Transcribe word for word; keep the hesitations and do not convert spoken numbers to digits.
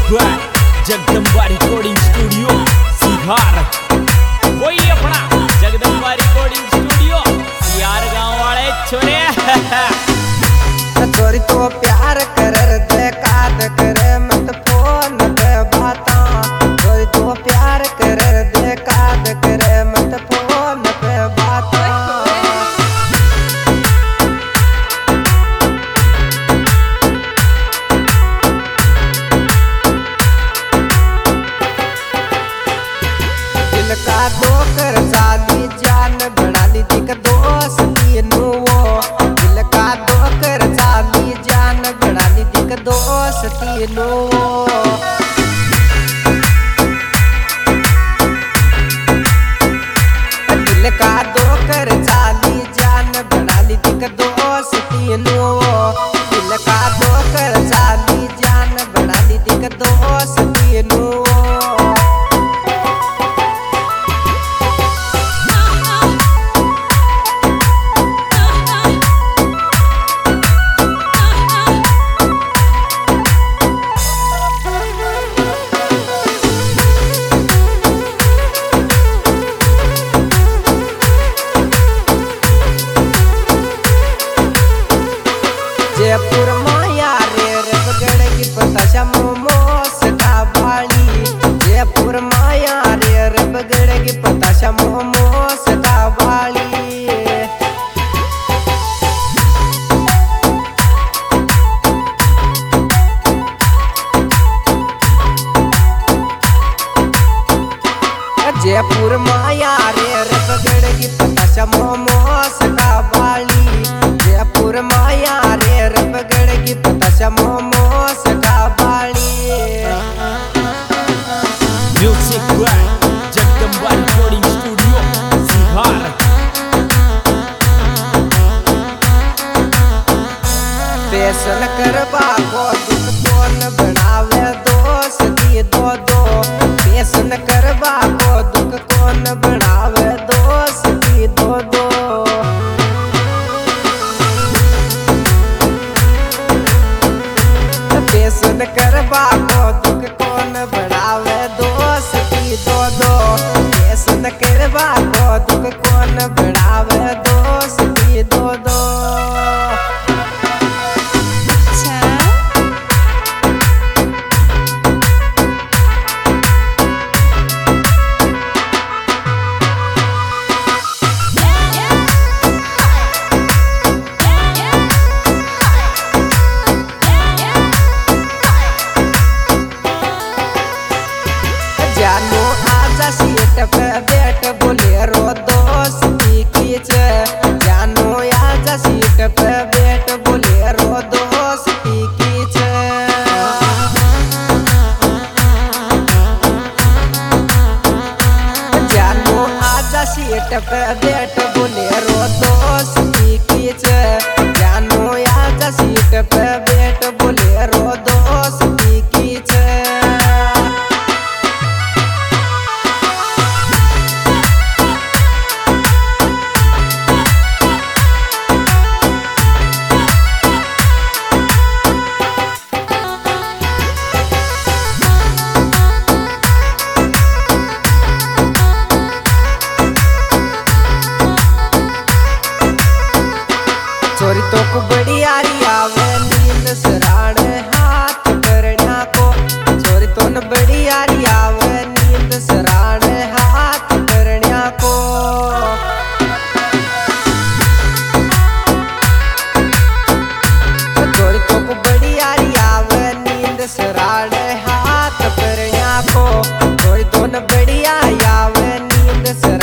Bye Jagdamba recording studio Sihar. वही अपना Jagdamba recording studio सिहार गांव वाले छोरे। छोरी तो प्यार कर दे काद करे मत फोन पे बाता। छोरी तो प्यार कर दे काद करे मत फोन पे बाता। दिल का दो कर चाली जान बढ़ा ली दिख दोस्ती नु वो। दिल का दो कर चाली जान बढ़ा ली दिख दोस्ती नु वो। दिल का दो कर चाली जान बढ़ा ली दिख दोस्ती नु वो। दिल का दो कर चाली जान बढ़ा ली दिख दोस्ती नु वो। जयपुर माया रे रबगड़ की बताशा मोमोस का बाली। जयपुर माया रे रबगड़ की बताशा मोमोस का बाली। जयपुर माया रे रबगड़ की बताशा मोमोस का बाली। जयपुर माया रे रबगड़ की बताशा मोमोस का बाली। Music by Jagdamba recording studio Sihar. Fashion करवा को दुख कौन बनावे दोस्ती दो दो। फैशन करवा को दुख कौन बनावे दोस्ती दो दो। फैशन करवा को दुख कौन बढ़ावे दोस्ती दो दो। फैशन करवा को दुख कौन बढ़ावे दोस्ती दो दो। जानो आजा सीट पे बैठ बोलेरो दोस्ती खींच। जानो आजा सीट पे बैठ बोलेरो दोस्ती खींच। जानो आजा सीट पे बैठ बोलेरो दोस्ती खींच। जानो आजा सीट पे बैठ बोलेरो दोस्ती खींच। छोरी तो को बड़ी यारी आवे नींद सराण हाथ करना को। छोरी तो न बड़ी यारी आवे नींद सराण हाथ करना को। छोरी तो को बड़ी यारी आवे नींद सराण हाथ करना को। छोरी तो न बड़ी यारी आवे नींद सराण